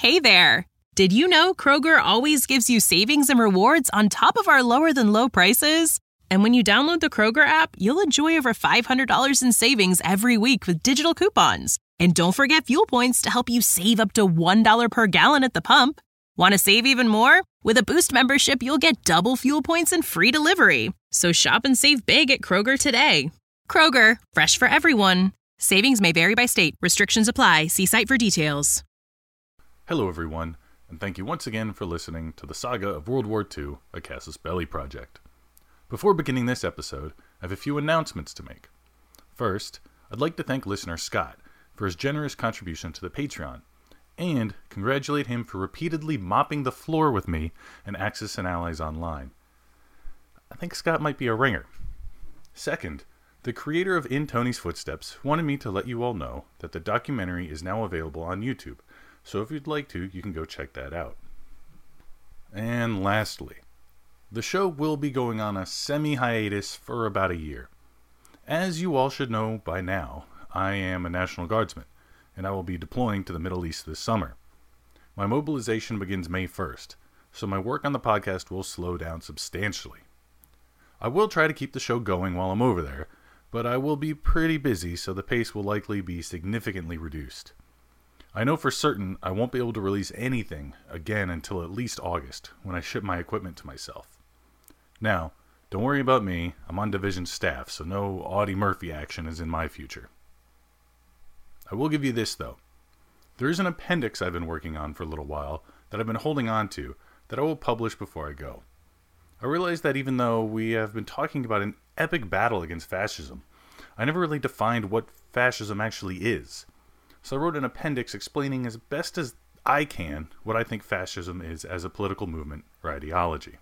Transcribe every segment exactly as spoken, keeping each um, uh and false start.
Hey there! Did you know Kroger always gives you savings and rewards on top of our lower-than-low prices? And when you download the Kroger app, you'll enjoy over five hundred dollars in savings every week with digital coupons. And don't forget fuel points to help you save up to one dollar per gallon at the pump. Want to save even more? With a Boost membership, you'll get double fuel points and free delivery. So shop and save big at Kroger today. Kroger, fresh for everyone. Savings may vary by state. Restrictions apply. See site for details. Hello everyone, and thank you once again for listening to the Saga of World War Two, a Casus Belli project. Before beginning this episode, I have a few announcements to make. First, I'd like to thank listener Scott for his generous contribution to the Patreon, and congratulate him for repeatedly mopping the floor with me and Axis and Allies Online. I think Scott might be a ringer. Second, the creator of In Tony's Footsteps wanted me to let you all know that the documentary is now available on YouTube, so if you'd like to, you can go check that out. And lastly, the show will be going on a semi-hiatus for about a year. As you all should know by now, I am a National Guardsman, and I will be deploying to the Middle East this summer. My mobilization begins May first, so my work on the podcast will slow down substantially. I will try to keep the show going while I'm over there, but I will be pretty busy, so the pace will likely be significantly reduced. I know for certain I won't be able to release anything again until at least August, when I ship my equipment to myself. Now, don't worry about me, I'm on division staff, so no Audie Murphy action is in my future. I will give you this though. There is an appendix I've been working on for a little while that I've been holding on to that I will publish before I go. I realize that even though we have been talking about an epic battle against fascism, I never really defined what fascism actually is. So I wrote an appendix explaining as best as I can what I think fascism is as a political movement or ideology.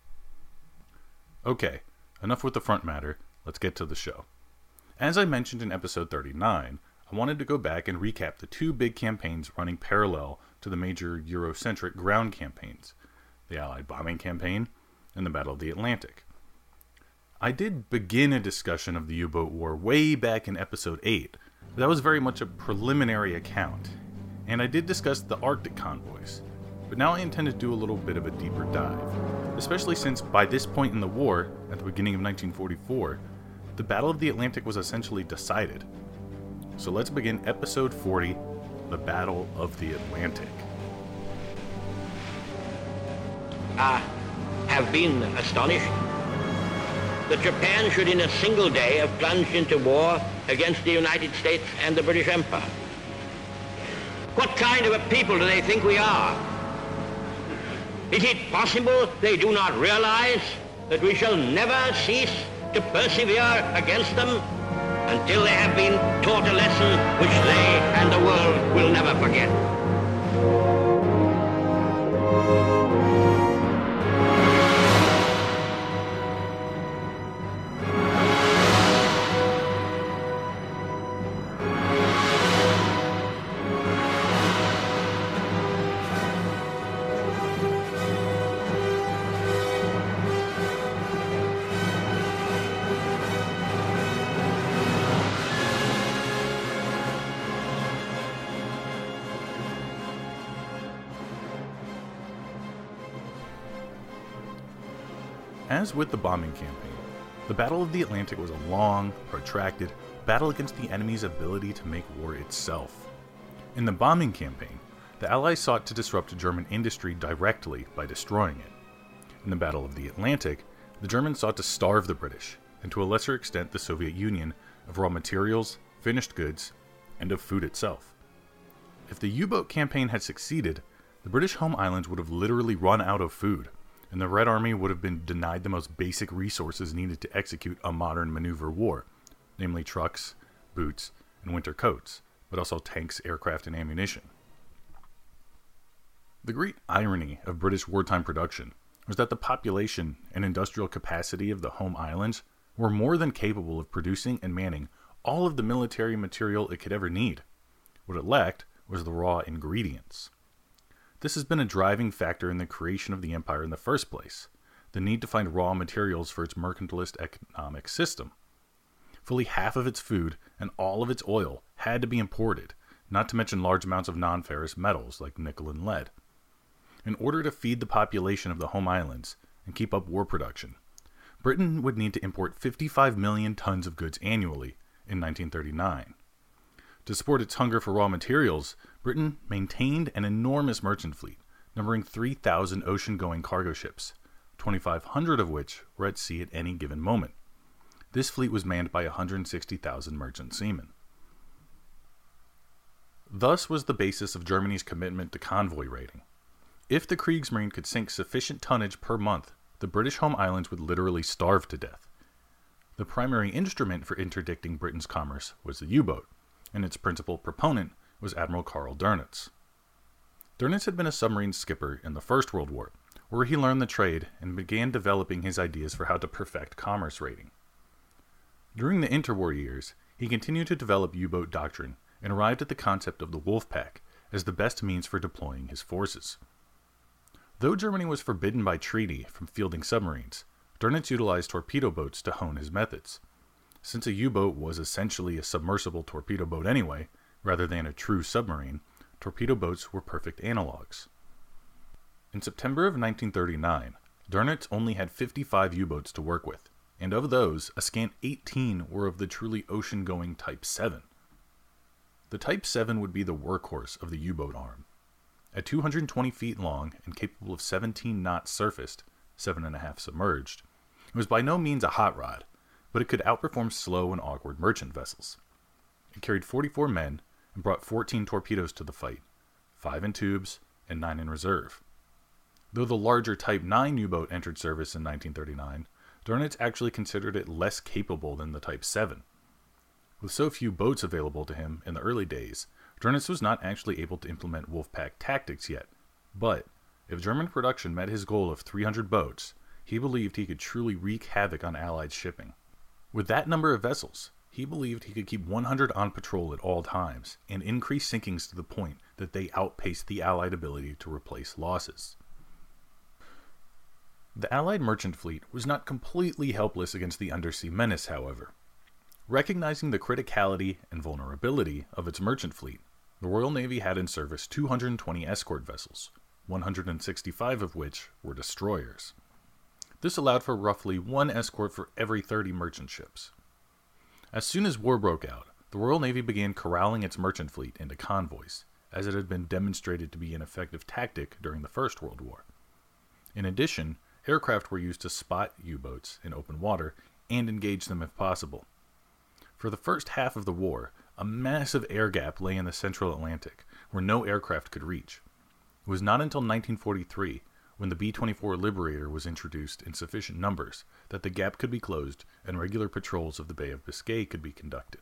Okay, enough with the front matter, let's get to the show. As I mentioned in episode thirty-nine, I wanted to go back and recap the two big campaigns running parallel to the major Eurocentric ground campaigns, the Allied bombing campaign and the Battle of the Atlantic. I did begin a discussion of the U-boat war way back in episode eight, but that was very much a preliminary account, and I did discuss the Arctic convoys, but now I intend to do a little bit of a deeper dive, especially since by this point in the war, at the beginning of nineteen forty-four, the Battle of the Atlantic was essentially decided. So let's begin episode forty, the Battle of the Atlantic. I have been astonished that Japan should in a single day have plunged into war against the United States and the British Empire. What kind of a people do they think we are? Is it possible they do not realize that we shall never cease to persevere against them until they have been taught a lesson which they and the world will never forget? As with the bombing campaign, the Battle of the Atlantic was a long, protracted battle against the enemy's ability to make war itself. In the bombing campaign, the Allies sought to disrupt German industry directly by destroying it. In the Battle of the Atlantic, the Germans sought to starve the British, and to a lesser extent the Soviet Union, of raw materials, finished goods, and of food itself. If the U-boat campaign had succeeded, the British home islands would have literally run out of food, and the Red Army would have been denied the most basic resources needed to execute a modern maneuver war, namely trucks, boots, and winter coats, but also tanks, aircraft, and ammunition. The great irony of British wartime production was that the population and industrial capacity of the home islands were more than capable of producing and manning all of the military material it could ever need. What it lacked was the raw ingredients. This has been a driving factor in the creation of the empire in the first place, the need to find raw materials for its mercantilist economic system. Fully half of its food and all of its oil had to be imported, not to mention large amounts of non-ferrous metals like nickel and lead. In order to feed the population of the home islands and keep up war production, Britain would need to import fifty-five million tons of goods annually in nineteen thirty-nine. To support its hunger for raw materials, Britain maintained an enormous merchant fleet, numbering three thousand ocean-going cargo ships, twenty-five hundred of which were at sea at any given moment. This fleet was manned by one hundred sixty thousand merchant seamen. Thus was the basis of Germany's commitment to convoy raiding. If the Kriegsmarine could sink sufficient tonnage per month, the British home islands would literally starve to death. The primary instrument for interdicting Britain's commerce was the U-boat, and its principal proponent was Admiral Karl Dönitz. Dönitz had been a submarine skipper in the First World War, where he learned the trade and began developing his ideas for how to perfect commerce raiding. During the interwar years, he continued to develop U-boat doctrine and arrived at the concept of the wolf pack as the best means for deploying his forces. Though Germany was forbidden by treaty from fielding submarines, Dönitz utilized torpedo boats to hone his methods. Since a U-boat was essentially a submersible torpedo boat anyway, rather than a true submarine, torpedo boats were perfect analogs. In September of nineteen thirty-nine, Dönitz only had fifty-five U-boats to work with, and of those, a scant eighteen were of the truly ocean-going Type seven. The Type seven would be the workhorse of the U-boat arm. At two hundred twenty feet long and capable of seventeen knots surfaced, seven and a half submerged, it was by no means a hot rod, but it could outperform slow and awkward merchant vessels. It carried forty-four men and brought fourteen torpedoes to the fight, five in tubes and nine in reserve. Though the larger Type nine U-boat entered service in nineteen thirty-nine, Dönitz actually considered it less capable than the Type seven. With so few boats available to him in the early days, Dönitz was not actually able to implement Wolfpack tactics yet, but if German production met his goal of three hundred boats, he believed he could truly wreak havoc on Allied shipping. With that number of vessels, he believed he could keep one hundred on patrol at all times and increase sinkings to the point that they outpaced the Allied ability to replace losses. The Allied merchant fleet was not completely helpless against the undersea menace, however. Recognizing the criticality and vulnerability of its merchant fleet, the Royal Navy had in service two hundred twenty escort vessels, one hundred sixty-five of which were destroyers. This allowed for roughly one escort for every thirty merchant ships. As soon as war broke out, the Royal Navy began corralling its merchant fleet into convoys, as it had been demonstrated to be an effective tactic during the First World War. In addition, aircraft were used to spot U-boats in open water and engage them if possible. For the first half of the war, a massive air gap lay in the central Atlantic, where no aircraft could reach. It was not until nineteen forty-three, when the B twenty-four Liberator was introduced in sufficient numbers, that the gap could be closed and regular patrols of the Bay of Biscay could be conducted.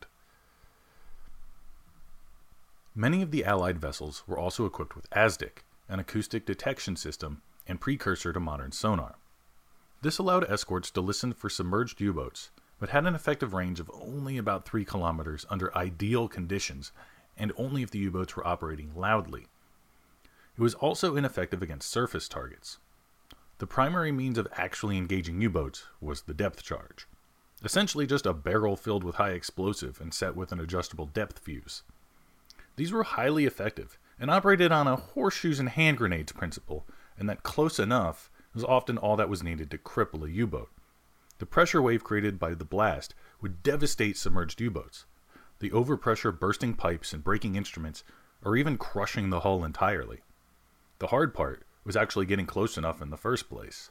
Many of the Allied vessels were also equipped with A S D I C, an acoustic detection system and precursor to modern sonar. This allowed escorts to listen for submerged U-boats, but had an effective range of only about three kilometers under ideal conditions, and only if the U-boats were operating loudly. It was also ineffective against surface targets. The primary means of actually engaging U-boats was the depth charge, essentially just a barrel filled with high explosive and set with an adjustable depth fuse. These were highly effective and operated on a horseshoes and hand grenades principle, and that close enough was often all that was needed to cripple a U-boat. The pressure wave created by the blast would devastate submerged U-boats, the overpressure bursting pipes and breaking instruments, or even crushing the hull entirely. The hard part was actually getting close enough in the first place.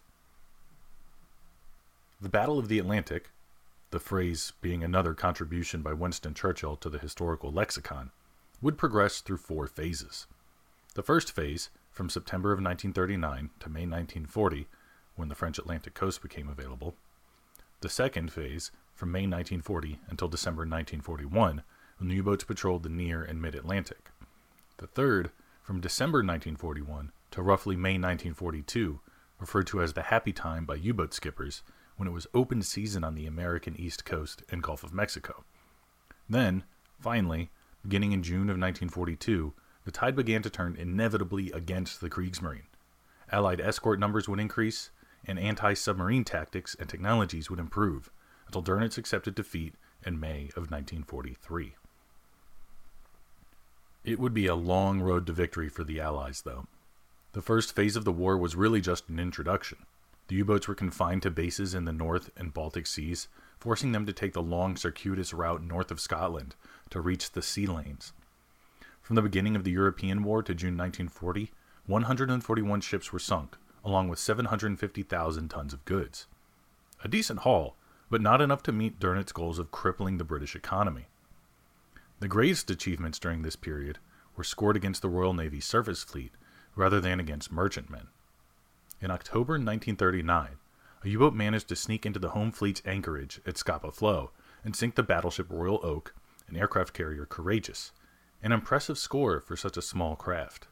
The Battle of the Atlantic, the phrase being another contribution by Winston Churchill to the historical lexicon, would progress through four phases. The first phase, from September of nineteen thirty-nine to May nineteen forty, when the French Atlantic coast became available. The second phase, from May nineteen forty until December nineteen forty-one, when the U-boats patrolled the near and mid-Atlantic. The third, from December nineteen forty-one to roughly May nineteen forty-two, referred to as the happy time by U-boat skippers, when it was open season on the American East Coast and Gulf of Mexico. Then, finally, beginning in June of nineteen forty-two, the tide began to turn inevitably against the Kriegsmarine. Allied escort numbers would increase, and anti-submarine tactics and technologies would improve, until Dönitz accepted defeat in May of nineteen forty-three. It would be a long road to victory for the Allies, though. The first phase of the war was really just an introduction. The U-boats were confined to bases in the North and Baltic Seas, forcing them to take the long, circuitous route north of Scotland to reach the sea lanes. From the beginning of the European War to June nineteen forty, one hundred forty-one ships were sunk, along with seven hundred fifty thousand tons of goods. A decent haul, but not enough to meet Dönitz' goals of crippling the British economy. The greatest achievements during this period were scored against the Royal Navy's surface fleet, rather than against merchantmen. In October nineteen thirty-nine, a U-boat managed to sneak into the home fleet's anchorage at Scapa Flow and sink the battleship Royal Oak and aircraft carrier Courageous, an impressive score for such a small craft.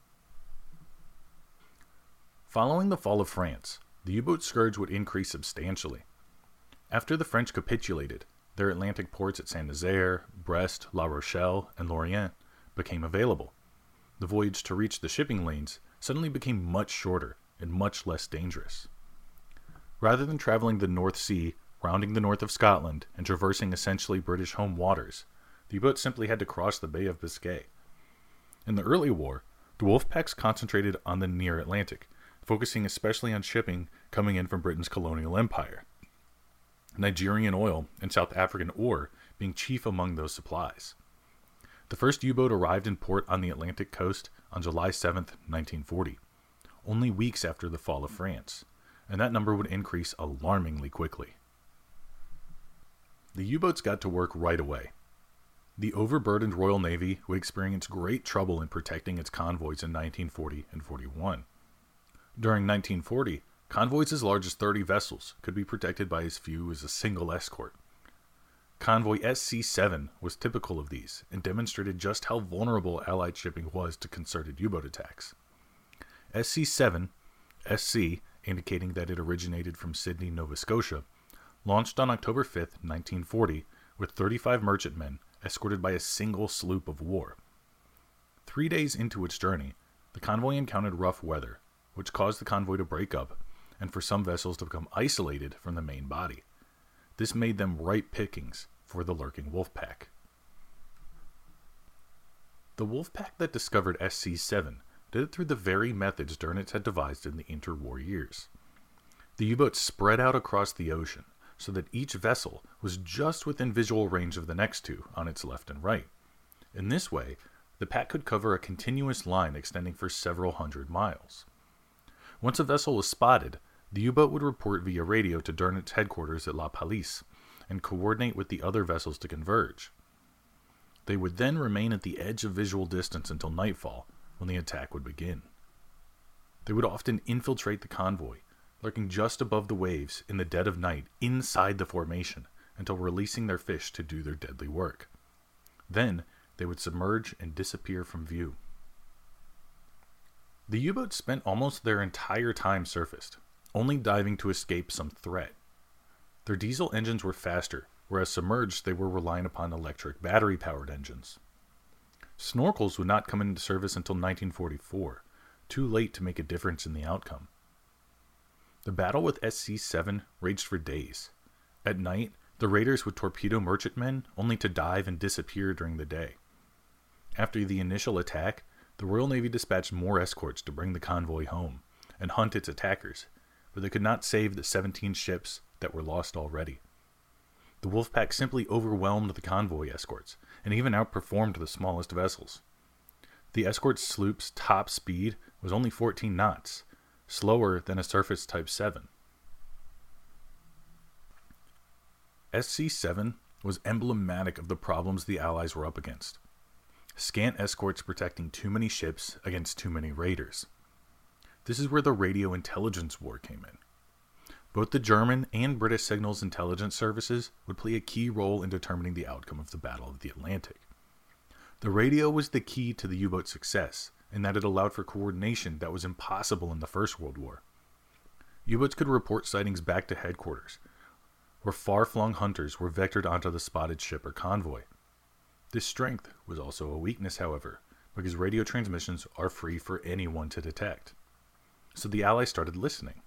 Following the fall of France, the U-boat scourge would increase substantially. After the French capitulated, their Atlantic ports at Saint-Nazaire, Brest, La Rochelle, and Lorient became available. The voyage to reach the shipping lanes suddenly became much shorter and much less dangerous. Rather than traveling the North Sea, rounding the north of Scotland, and traversing essentially British home waters, the U-boat simply had to cross the Bay of Biscay. In the early war, the Wolfpacks concentrated on the near Atlantic, focusing especially on shipping coming in from Britain's colonial empire, Nigerian oil and South African ore being chief among those supplies. The first U-boat arrived in port on the Atlantic coast on July seventh, nineteen forty, only weeks after the fall of France, and that number would increase alarmingly quickly. The U-boats got to work right away. The overburdened Royal Navy would experience great trouble in protecting its convoys in nineteen forty and forty-one. During nineteen forty, convoys as large as thirty vessels could be protected by as few as a single escort. Convoy S C seven was typical of these and demonstrated just how vulnerable Allied shipping was to concerted U-boat attacks. S C seven, S C indicating that it originated from Sydney, Nova Scotia, launched on October fifth, nineteen forty, with thirty-five merchantmen escorted by a single sloop of war. Three days into its journey, the convoy encountered rough weather, which caused the convoy to break up and for some vessels to become isolated from the main body. This made them ripe pickings for the lurking Wolfpack. The Wolfpack that discovered S C seven did it through the very methods Dönitz had devised in the interwar years. The U-boats spread out across the ocean so that each vessel was just within visual range of the next two on its left and right. In this way, the pack could cover a continuous line extending for several hundred miles. Once a vessel was spotted, the U-boat would report via radio to Dönitz headquarters at La Pallice and coordinate with the other vessels to converge. They would then remain at the edge of visual distance until nightfall, when the attack would begin. They would often infiltrate the convoy, lurking just above the waves in the dead of night inside the formation until releasing their fish to do their deadly work. Then they would submerge and disappear from view. The U-boats spent almost their entire time surfaced, only diving to escape some threat. Their diesel engines were faster, whereas submerged they were relying upon electric battery-powered engines. Snorkels would not come into service until nineteen forty-four, too late to make a difference in the outcome. The battle with S C seven raged for days. At night, the raiders would torpedo merchantmen only to dive and disappear during the day. After the initial attack, the Royal Navy dispatched more escorts to bring the convoy home and hunt its attackers, but they could not save the seventeen ships that were lost already. The Wolfpack simply overwhelmed the convoy escorts and even outperformed the smallest vessels. The escort sloop's top speed was only fourteen knots, slower than a surface Type seven. S C seven was emblematic of the problems the Allies were up against. Scant escorts protecting too many ships against too many raiders. This is where the radio intelligence war came in. Both the German and British signals intelligence services would play a key role in determining the outcome of the Battle of the Atlantic. The radio was the key to the U-boat success, in that it allowed for coordination that was impossible in the First World War. U-boats could report sightings back to headquarters, where far-flung hunters were vectored onto the spotted ship or convoy. This strength was also a weakness, however, because radio transmissions are free for anyone to detect. So the Allies started listening.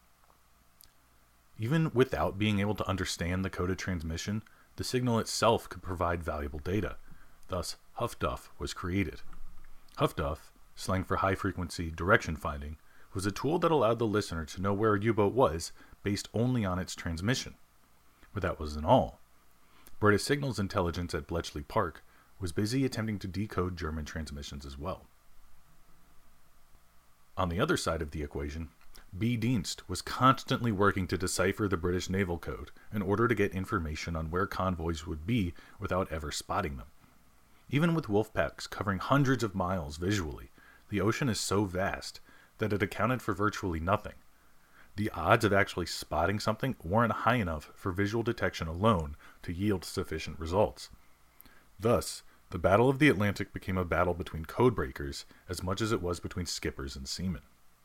Even without being able to understand the coded transmission, the signal itself could provide valuable data, thus Huff Duff was created. Huff Duff, slang for high-frequency direction finding, was a tool that allowed the listener to know where a U-boat was based only on its transmission. But that wasn't all. British signals intelligence at Bletchley Park was busy attempting to decode German transmissions as well. On the other side of the equation, B. Dienst was constantly working to decipher the British Naval Code in order to get information on where convoys would be without ever spotting them. Even with wolf packs covering hundreds of miles visually, the ocean is so vast that it accounted for virtually nothing. The odds of actually spotting something weren't high enough for visual detection alone to yield sufficient results. Thus, the Battle of the Atlantic became a battle between codebreakers as much as it was between skippers and seamen.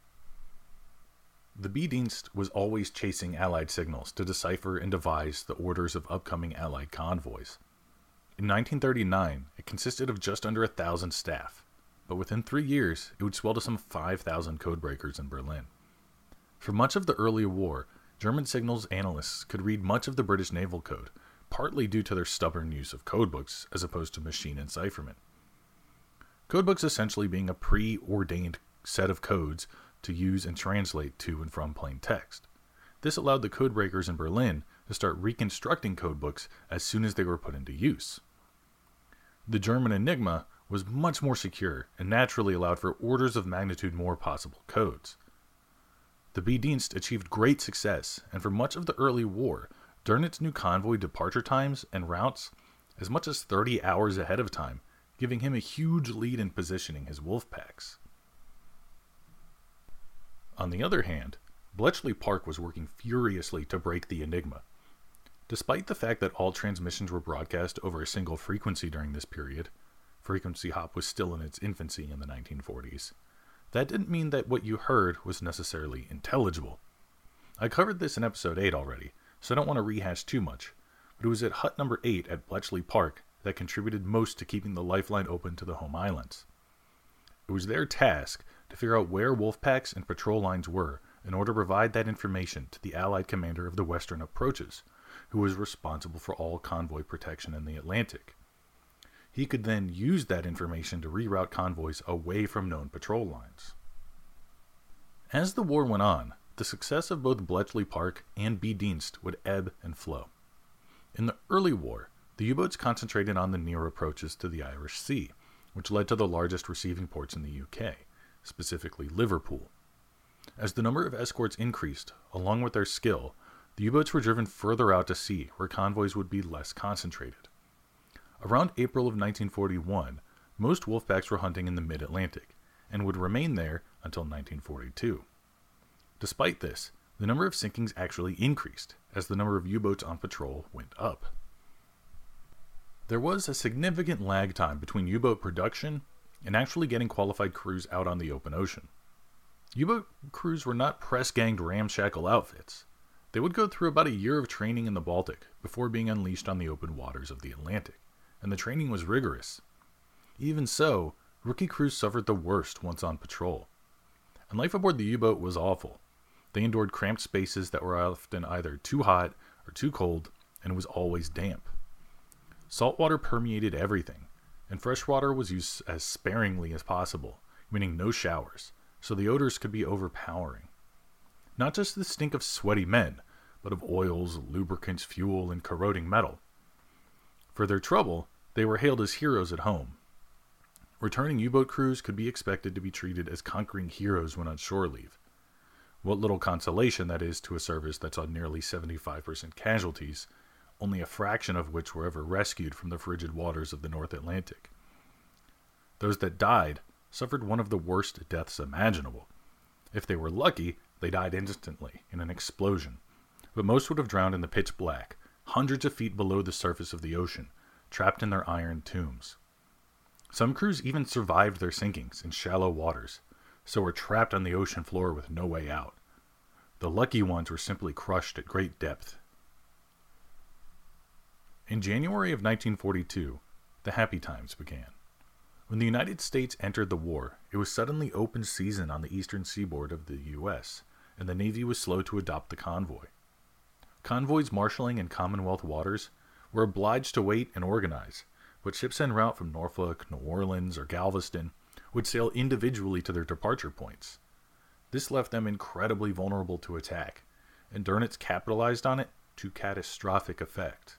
The B. Dienst was always chasing Allied signals to decipher and devise the orders of upcoming Allied convoys. In nineteen thirty-nine, it consisted of just under a thousand staff, but within three years, it would swell to some five thousand codebreakers in Berlin. For much of the early war, German signals analysts could read much of the British naval code, partly due to their stubborn use of codebooks as opposed to machine encipherment. Codebooks essentially being a preordained set of codes to use and translate to and from plain text. This allowed the codebreakers in Berlin to start reconstructing codebooks as soon as they were put into use. The German Enigma was much more secure and naturally allowed for orders of magnitude more possible codes. The B. Dienst achieved great success, and for much of the early war, Dönitz knew convoy departure times and routes as much as thirty hours ahead of time, giving him a huge lead in positioning his wolf packs. On the other hand, Bletchley Park was working furiously to break the Enigma. Despite the fact that all transmissions were broadcast over a single frequency during this period, frequency hop was still in its infancy in the nineteen forties, that didn't mean that what you heard was necessarily intelligible. I covered this in episode eight already, so I don't want to rehash too much, but it was at hut number eight at Bletchley Park that contributed most to keeping the lifeline open to the home islands. It was their task to figure out where wolf packs and patrol lines were in order to provide that information to the Allied commander of the western approaches, who was responsible for all convoy protection in the Atlantic. He could then use that information to reroute convoys away from known patrol lines. As the war went on, the success of both Bletchley Park and B. Dienst would ebb and flow. In the early war, the U-boats concentrated on the near approaches to the Irish Sea, which led to the largest receiving ports in the U K, specifically Liverpool. As the number of escorts increased, along with their skill, the U-boats were driven further out to sea, where convoys would be less concentrated. Around April of nineteen forty-one, most wolfpacks were hunting in the mid-Atlantic, and would remain there until nineteen forty-two. Despite this, the number of sinkings actually increased, as the number of U-boats on patrol went up. There was a significant lag time between U-boat production and actually getting qualified crews out on the open ocean. U-boat crews were not press-ganged ramshackle outfits. They would go through about a year of training in the Baltic before being unleashed on the open waters of the Atlantic, and the training was rigorous. Even so, rookie crews suffered the worst once on patrol. And life aboard the U-boat was awful. They endured cramped spaces that were often either too hot or too cold, and it was always damp. Salt water permeated everything, and fresh water was used as sparingly as possible, meaning no showers, so the odors could be overpowering. Not just the stink of sweaty men, but of oils, lubricants, fuel, and corroding metal. For their trouble, they were hailed as heroes at home. Returning U-boat crews could be expected to be treated as conquering heroes when on shore leave. What little consolation that is to a service that saw nearly seventy-five percent casualties, only a fraction of which were ever rescued from the frigid waters of the North Atlantic. Those that died suffered one of the worst deaths imaginable. If they were lucky, they died instantly in an explosion, but most would have drowned in the pitch black, hundreds of feet below the surface of the ocean, trapped in their iron tombs. Some crews even survived their sinkings in shallow waters, so were trapped on the ocean floor with no way out. The lucky ones were simply crushed at great depth. In January of nineteen forty-two, the happy times began. When the United States entered the war, it was suddenly open season on the eastern seaboard of the U S, and the Navy was slow to adopt the convoy. Convoys marshaling in Commonwealth waters were obliged to wait and organize, but ships en route from Norfolk, New Orleans, or Galveston would sail individually to their departure points. This left them incredibly vulnerable to attack, and Dönitz capitalized on it to catastrophic effect.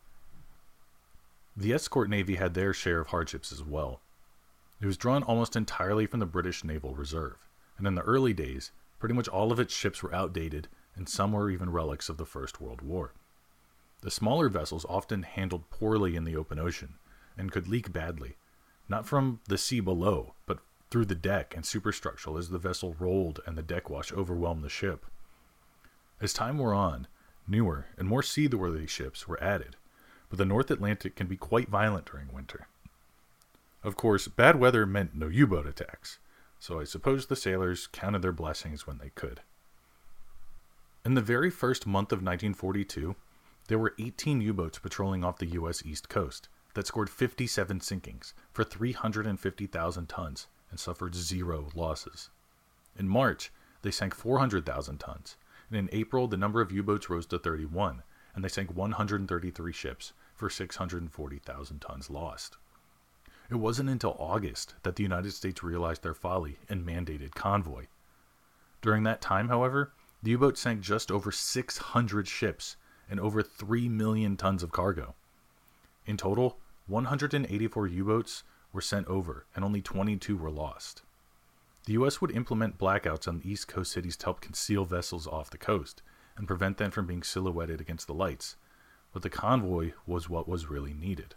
The escort navy had their share of hardships as well. It was drawn almost entirely from the British Naval Reserve, and in the early days, pretty much all of its ships were outdated, and some were even relics of the First World War. The smaller vessels often handled poorly in the open ocean, and could leak badly, not from the sea below, but through the deck and superstructure as the vessel rolled and the deck wash overwhelmed the ship. As time wore on, newer and more seaworthy ships were added, but the North Atlantic can be quite violent during winter. Of course, bad weather meant no U-boat attacks, so I suppose the sailors counted their blessings when they could. In the very first month of nineteen forty-two, there were eighteen U-boats patrolling off the U S East Coast that scored fifty-seven sinkings for three hundred fifty thousand tons and suffered zero losses. In March, they sank four hundred thousand tons, and in April the number of U-boats rose to thirty-one, and they sank one hundred thirty-three ships for six hundred forty thousand tons lost. It wasn't until August that the United States realized their folly and mandated convoy. During that time, however, the U-boat sank just over six hundred ships and over three million tons of cargo. In total, one hundred eighty-four U-boats were sent over and only twenty-two were lost. The U S would implement blackouts on the East Coast cities to help conceal vessels off the coast and prevent them from being silhouetted against the lights, but the convoy was what was really needed.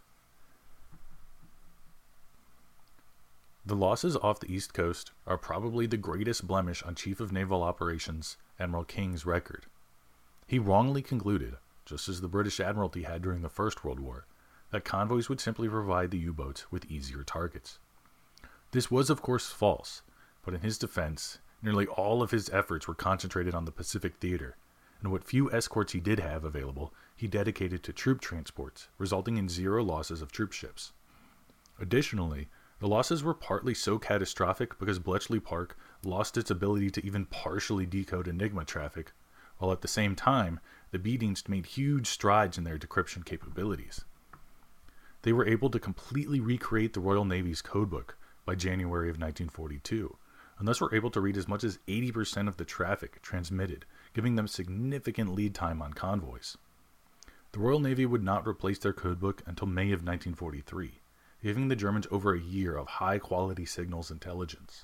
The losses off the East Coast are probably the greatest blemish on Chief of Naval Operations Admiral King's record. He wrongly concluded, just as the British Admiralty had during the First World War, that convoys would simply provide the U-boats with easier targets. This was of course false, but in his defense, nearly all of his efforts were concentrated on the Pacific theater, and what few escorts he did have available, he dedicated to troop transports, resulting in zero losses of troop ships. Additionally, the losses were partly so catastrophic because Bletchley Park lost its ability to even partially decode Enigma traffic, while at the same time, the B-Dienst made huge strides in their decryption capabilities. They were able to completely recreate the Royal Navy's codebook by January of nineteen forty-two, and thus were able to read as much as eighty percent of the traffic transmitted, giving them significant lead time on convoys. The Royal Navy would not replace their codebook until May of nineteen forty-three, giving the Germans over a year of high-quality signals intelligence.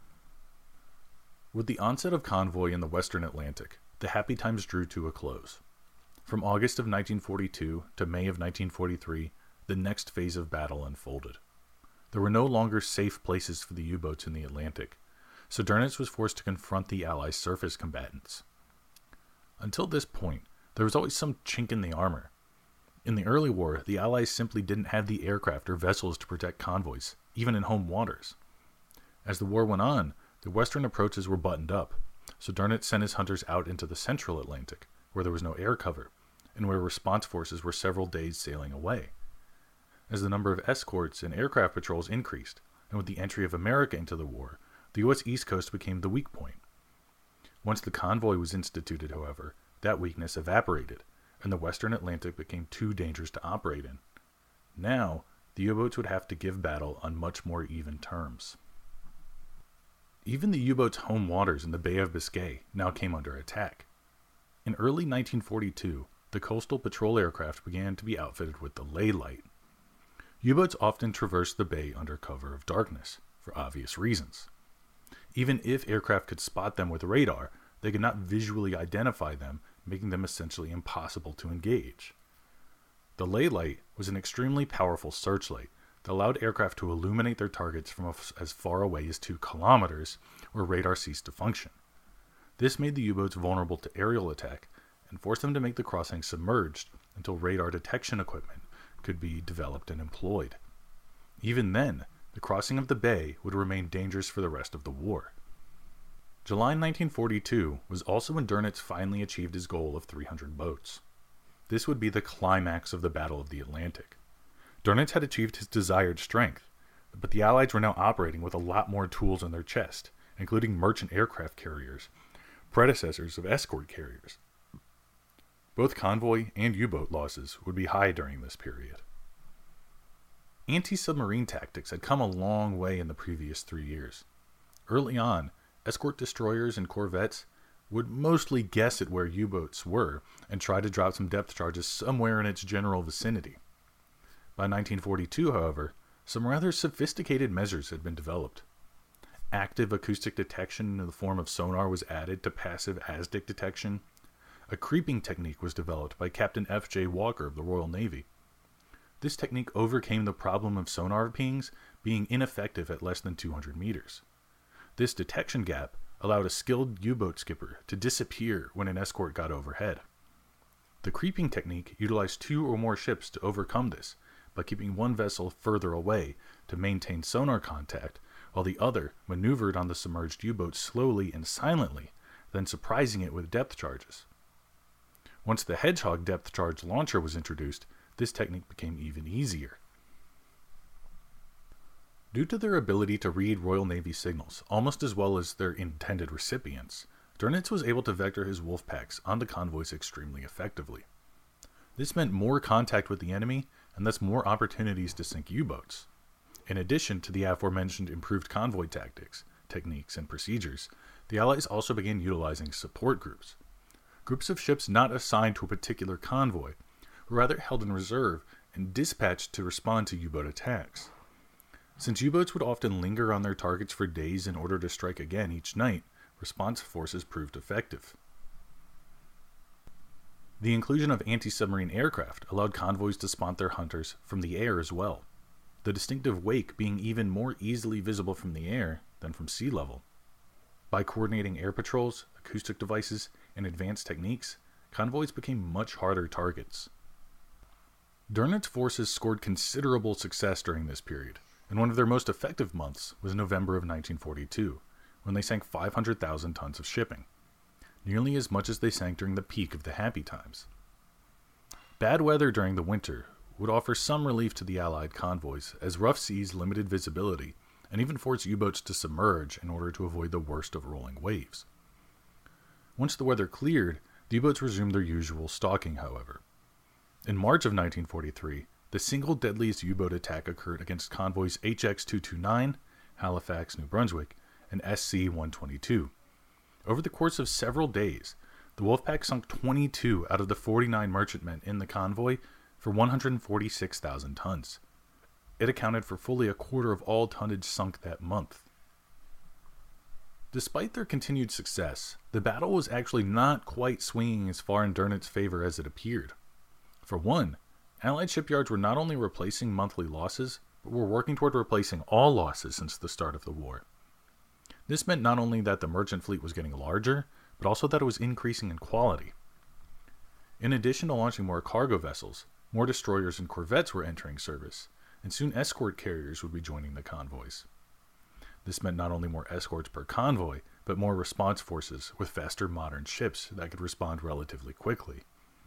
With the onset of convoy in the Western Atlantic, the happy times drew to a close. From August of nineteen forty-two to May of nineteen forty-three, the next phase of battle unfolded. There were no longer safe places for the U-boats in the Atlantic, so Dönitz was forced to confront the Allies' surface combatants. Until this point, there was always some chink in the armor. In the early war, the Allies simply didn't have the aircraft or vessels to protect convoys, even in home waters. As the war went on, the western approaches were buttoned up, so Dönitz sent his hunters out into the central Atlantic, where there was no air cover, and where response forces were several days sailing away. As the number of escorts and aircraft patrols increased, and with the entry of America into the war, the U S East Coast became the weak point. Once the convoy was instituted, however, that weakness evaporated, and the Western Atlantic became too dangerous to operate in. Now, the U-boats would have to give battle on much more even terms. Even the U-boats' home waters in the Bay of Biscay now came under attack. In early nineteen forty-two, the coastal patrol aircraft began to be outfitted with the ley light. U-boats often traversed the bay under cover of darkness, for obvious reasons. Even if aircraft could spot them with radar, they could not visually identify them, making them essentially impossible to engage. The ley light was an extremely powerful searchlight that allowed aircraft to illuminate their targets from as far away as two kilometers, where radar ceased to function. This made the U-boats vulnerable to aerial attack and forced them to make the crossing submerged until radar detection equipment could be developed and employed. Even then, the crossing of the bay would remain dangerous for the rest of the war. July nineteen forty-two was also when Dönitz finally achieved his goal of three hundred boats. This would be the climax of the Battle of the Atlantic. Dönitz had achieved his desired strength, but the Allies were now operating with a lot more tools in their chest, including merchant aircraft carriers, predecessors of escort carriers. Both convoy and U-boat losses would be high during this period. Anti-submarine tactics had come a long way in the previous three years. Early on, escort destroyers and corvettes would mostly guess at where U-boats were and try to drop some depth charges somewhere in its general vicinity. By nineteen forty-two, however, some rather sophisticated measures had been developed. Active acoustic detection in the form of sonar was added to passive A S D I C detection. A creeping technique was developed by Captain F J Walker of the Royal Navy. This technique overcame the problem of sonar pings being ineffective at less than two hundred meters. This detection gap allowed a skilled U-boat skipper to disappear when an escort got overhead. The creeping technique utilized two or more ships to overcome this by keeping one vessel further away to maintain sonar contact, while the other maneuvered on the submerged U-boat slowly and silently, then surprising it with depth charges. Once the Hedgehog depth charge launcher was introduced, this technique became even easier. Due to their ability to read Royal Navy signals almost as well as their intended recipients, Dönitz was able to vector his wolf packs onto convoys extremely effectively. This meant more contact with the enemy and thus more opportunities to sink U-boats. In addition to the aforementioned improved convoy tactics, techniques, and procedures, the Allies also began utilizing support groups. Groups of ships not assigned to a particular convoy were rather held in reserve and dispatched to respond to U-boat attacks. Since U-boats would often linger on their targets for days in order to strike again each night, response forces proved effective. The inclusion of anti-submarine aircraft allowed convoys to spot their hunters from the air as well, the distinctive wake being even more easily visible from the air than from sea level. By coordinating air patrols, acoustic devices, and advanced techniques, convoys became much harder targets. Dönitz forces scored considerable success during this period, and one of their most effective months was November of nineteen forty-two, when they sank five hundred thousand tons of shipping, nearly as much as they sank during the peak of the happy times. Bad weather during the winter would offer some relief to the Allied convoys, as rough seas limited visibility and even forced U-boats to submerge in order to avoid the worst of rolling waves. Once the weather cleared, the U-boats resumed their usual stalking, however. In March of nineteen forty-three, the single deadliest U-boat attack occurred against convoys H X two twenty-nine, Halifax, New Brunswick, and S C one twenty-two. Over the course of several days, the Wolfpack sunk twenty-two out of the forty-nine merchantmen in the convoy for one hundred forty-six thousand tons. It accounted for fully a quarter of all tonnage sunk that month. Despite their continued success, the battle was actually not quite swinging as far in Dönitz's favor as it appeared. For one, Allied shipyards were not only replacing monthly losses, but were working toward replacing all losses since the start of the war. This meant not only that the merchant fleet was getting larger, but also that it was increasing in quality. In addition to launching more cargo vessels, more destroyers and corvettes were entering service, and soon escort carriers would be joining the convoys. This meant not only more escorts per convoy, but more response forces with faster modern ships that could respond relatively quickly.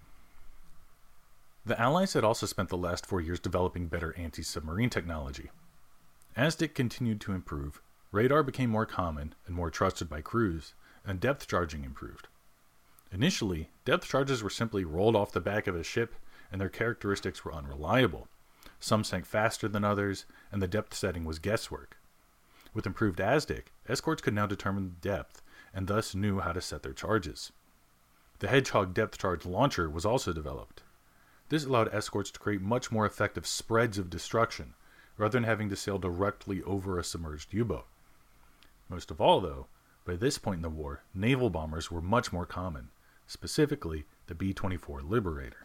The Allies had also spent the last four years developing better anti-submarine technology. As D I C continued to improve, radar became more common and more trusted by crews, and depth charging improved. Initially, depth charges were simply rolled off the back of a ship, and their characteristics were unreliable. Some sank faster than others, and the depth setting was guesswork. With improved A S D I C, escorts could now determine the depth, and thus knew how to set their charges. The Hedgehog depth charge launcher was also developed. This allowed escorts to create much more effective spreads of destruction, rather than having to sail directly over a submerged U-boat. Most of all, though, by this point in the war, naval bombers were much more common, specifically the B twenty-four Liberator.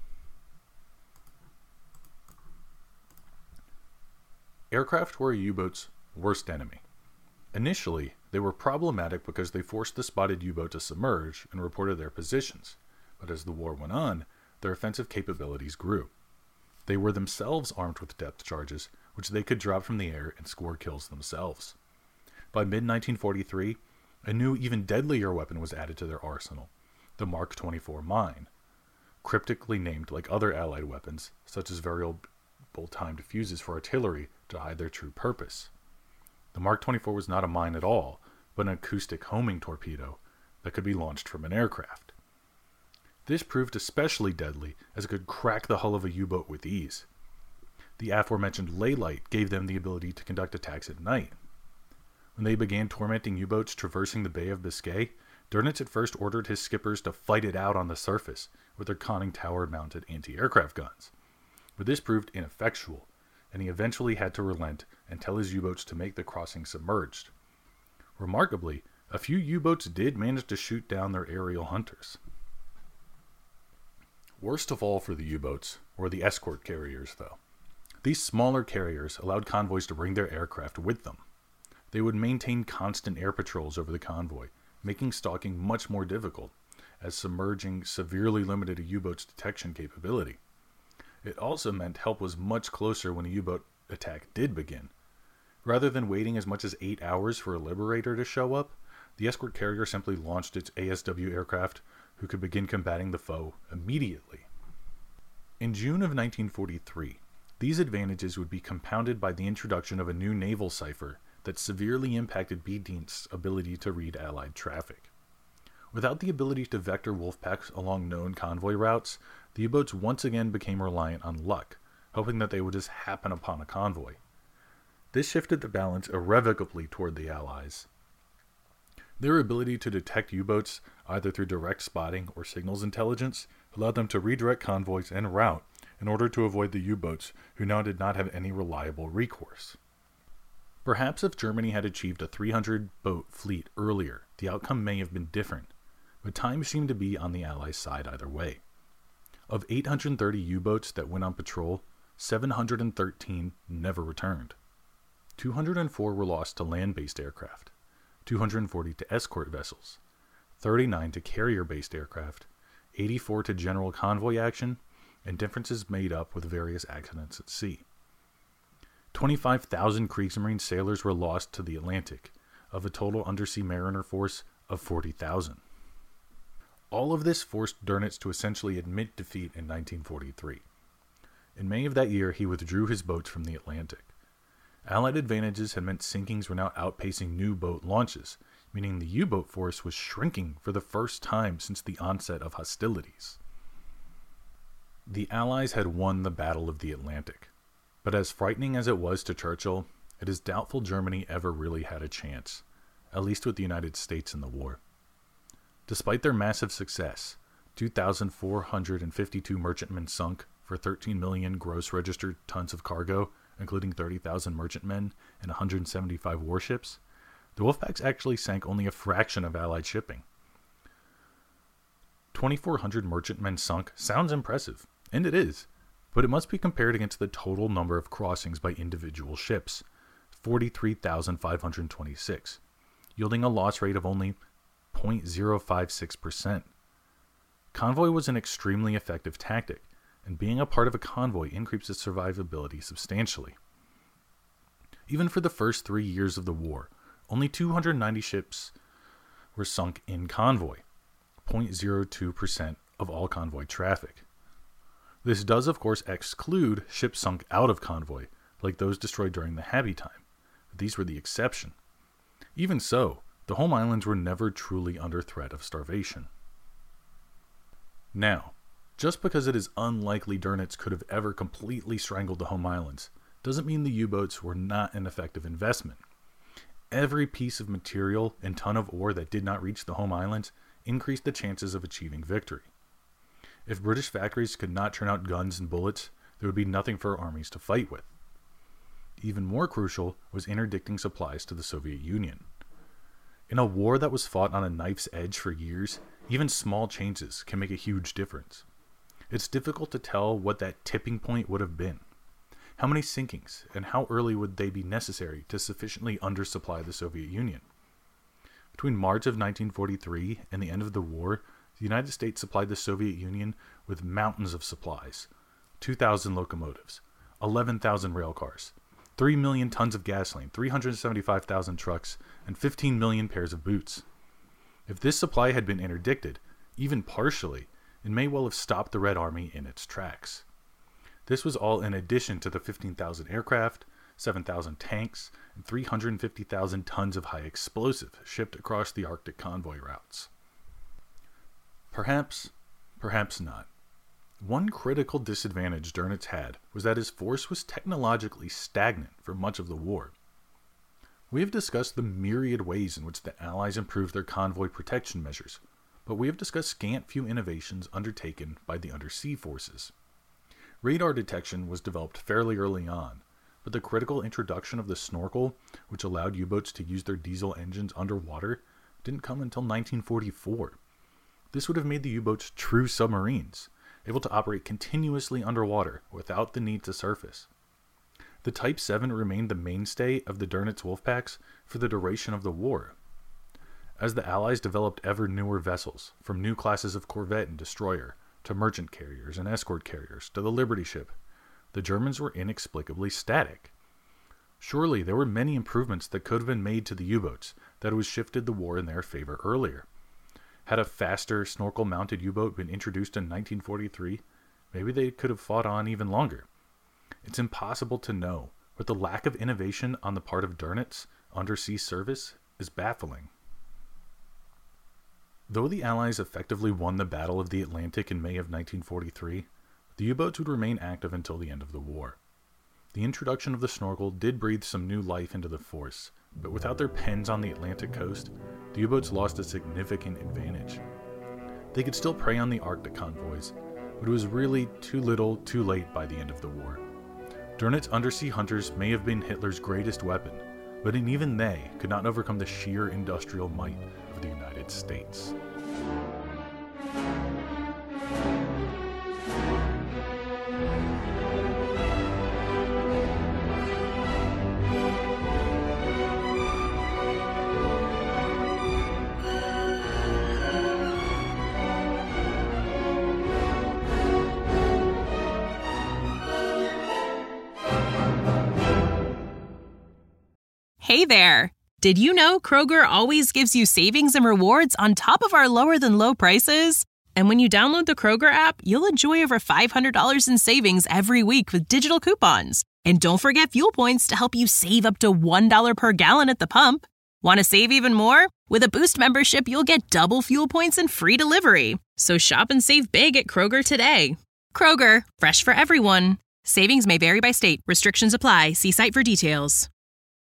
Aircraft were a U-boat's worst enemy. Initially, they were problematic because they forced the spotted U-boat to submerge and reported their positions, but as the war went on, their offensive capabilities grew. They were themselves armed with depth charges, which they could drop from the air and score kills themselves. By mid nineteen forty-three, a new, even deadlier weapon was added to their arsenal, the Mark twenty-four mine. Cryptically named like other Allied weapons, such as variable timed fuses for artillery to hide their true purpose. The Mark twenty-four was not a mine at all, but an acoustic homing torpedo that could be launched from an aircraft. This proved especially deadly as it could crack the hull of a U-boat with ease. The aforementioned ley light gave them the ability to conduct attacks at night. When they began tormenting U-boats traversing the Bay of Biscay, Dönitz at first ordered his skippers to fight it out on the surface with their conning tower-mounted anti-aircraft guns. But this proved ineffectual, and he eventually had to relent and tell his U-boats to make the crossing submerged. Remarkably, a few U-boats did manage to shoot down their aerial hunters. Worst of all for the U-boats were the escort carriers, though. These smaller carriers allowed convoys to bring their aircraft with them. They would maintain constant air patrols over the convoy, making stalking much more difficult, as submerging severely limited a U-boat's detection capability. It also meant help was much closer when a U-boat attack did begin. Rather than waiting as much as eight hours for a Liberator to show up, the escort carrier simply launched its A S W aircraft, who could begin combating the foe immediately. In June of nineteen forty-three, these advantages would be compounded by the introduction of a new naval cipher that severely impacted B Dienst's ability to read Allied traffic. Without the ability to vector wolf packs along known convoy routes, the U-boats once again became reliant on luck, hoping that they would just happen upon a convoy. This shifted the balance irrevocably toward the Allies. Their ability to detect U-boats, either through direct spotting or signals intelligence, allowed them to redirect convoys en route in order to avoid the U-boats, who now did not have any reliable recourse. Perhaps if Germany had achieved a three hundred boat fleet earlier, the outcome may have been different, but time seemed to be on the Allies' side either way. Of eight hundred thirty U-boats that went on patrol, seven hundred thirteen never returned. two hundred four were lost to land-based aircraft, two hundred forty to escort vessels, thirty-nine to carrier-based aircraft, eighty-four to general convoy action, and differences made up with various accidents at sea. twenty-five thousand Kriegsmarine sailors were lost to the Atlantic, of a total undersea mariner force of forty thousand. All of this forced Dönitz to essentially admit defeat in nineteen forty-three. In May of that year, he withdrew his boats from the Atlantic. Allied advantages had meant sinkings were now outpacing new boat launches, meaning the U-boat force was shrinking for the first time since the onset of hostilities. The Allies had won the Battle of the Atlantic, but as frightening as it was to Churchill, it is doubtful Germany ever really had a chance, at least with the United States in the war. Despite their massive success, two thousand four hundred fifty-two merchantmen sunk for thirteen million gross registered tons of cargo, including thirty thousand merchantmen and one hundred seventy-five warships, the Wolfpacks actually sank only a fraction of Allied shipping. twenty-four hundred merchantmen sunk sounds impressive, and it is, but it must be compared against the total number of crossings by individual ships, forty-three thousand five hundred twenty-six, yielding a loss rate of only zero point zero five six percent. Convoy was an extremely effective tactic, and being a part of a convoy increases survivability substantially. Even for the first three years of the war, only two hundred ninety ships were sunk in convoy, zero point zero two percent of all convoy traffic. This does, of course, exclude ships sunk out of convoy, like those destroyed during the Happy Time, but these were the exception. Even so, the home islands were never truly under threat of starvation. Now, just because it is unlikely Dönitz could have ever completely strangled the home islands, doesn't mean the U-boats were not an effective investment. Every piece of material and ton of ore that did not reach the home islands increased the chances of achieving victory. If British factories could not turn out guns and bullets, there would be nothing for armies to fight with. Even more crucial was interdicting supplies to the Soviet Union. In a war that was fought on a knife's edge for years, even small changes can make a huge difference. It's difficult to tell what that tipping point would have been. How many sinkings and how early would they be necessary to sufficiently undersupply the Soviet Union? Between March of nineteen forty-three and the end of the war, the United States supplied the Soviet Union with mountains of supplies, two thousand locomotives, eleven thousand rail cars, three million tons of gasoline, three hundred seventy-five thousand trucks, and fifteen million pairs of boots. If this supply had been interdicted, even partially, it may well have stopped the Red Army in its tracks. This was all in addition to the fifteen thousand aircraft, seven thousand tanks, and three hundred fifty thousand tons of high explosive shipped across the Arctic convoy routes. Perhaps, perhaps not. One critical disadvantage Dönitz had was that his force was technologically stagnant for much of the war. We have discussed the myriad ways in which the Allies improved their convoy protection measures, but we have discussed scant few innovations undertaken by the undersea forces. Radar detection was developed fairly early on, but the critical introduction of the snorkel, which allowed U-boats to use their diesel engines underwater, didn't come until nineteen forty-four. This would have made the U-boats true submarines, able to operate continuously underwater without the need to surface. The Type seven remained the mainstay of the Dönitz Wolfpacks for the duration of the war. As the Allies developed ever newer vessels, from new classes of corvette and destroyer, to merchant carriers and escort carriers, to the Liberty ship, the Germans were inexplicably static. Surely there were many improvements that could have been made to the U-boats that would have shifted the war in their favor earlier. Had a faster snorkel-mounted U-boat been introduced in nineteen forty-three, maybe they could have fought on even longer. It's impossible to know, but the lack of innovation on the part of Dönitz undersea service is baffling. Though the Allies effectively won the Battle of the Atlantic in May of nineteen forty-three, the U-boats would remain active until the end of the war. The introduction of the snorkel did breathe some new life into the force, but without their pens on the Atlantic coast, the U-boats lost a significant advantage. They could still prey on the Arctic convoys, but it was really too little, too late by the end of the war. Dönitz undersea hunters may have been Hitler's greatest weapon, but even they could not overcome the sheer industrial might of the United States. Hey there! Did you know Kroger always gives you savings and rewards on top of our lower-than-low prices? And when you download the Kroger app, you'll enjoy over five hundred dollars in savings every week with digital coupons. And don't forget fuel points to help you save up to one dollar per gallon at the pump. Want to save even more? With a Boost membership, you'll get double fuel points and free delivery. So shop and save big at Kroger today. Kroger, fresh for everyone. Savings may vary by state. Restrictions apply. See site for details.